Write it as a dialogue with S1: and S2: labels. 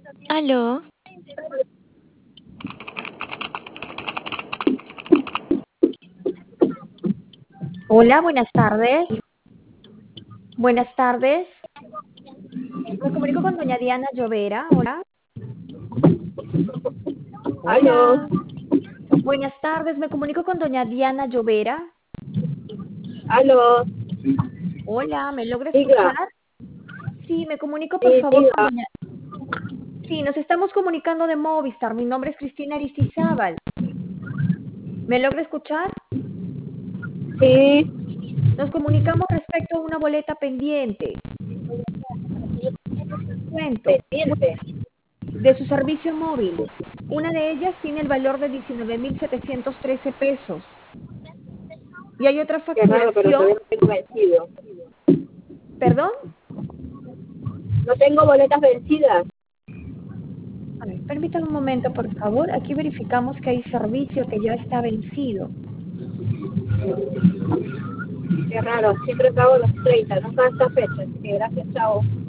S1: Aló,
S2: Hola, buenas tardes. Buenas tardes. Me comunico con doña Diana Llovera. Hola.
S3: Aló,
S2: Hola. Buenas tardes. Me comunico con doña Diana Llovera.
S3: aló,
S2: Hola, ¿me logra
S3: diga,
S2: escuchar? Sí, me comunico por
S3: sí,
S2: favor con
S3: diga,
S2: doña... Sí, nos estamos comunicando de Movistar. Mi nombre es Cristina Aristizábal. ¿Me logra escuchar?
S3: sí,
S2: Nos comunicamos respecto a una boleta pendiente. Cuento,
S3: pendiente.
S2: de su servicio móvil. Una de ellas tiene el valor de 19.713 pesos. Y hay otra
S3: Qué raro, pero
S2: facturación,
S3: todavía no tengo vencido.
S2: perdón,
S3: No tengo boletas vencidas.
S2: a ver, permítame un momento, por favor. Aquí verificamos que hay servicio que ya está vencido.
S3: Qué raro, siempre pago los 30, nunca esta fecha. Así que gracias, chao.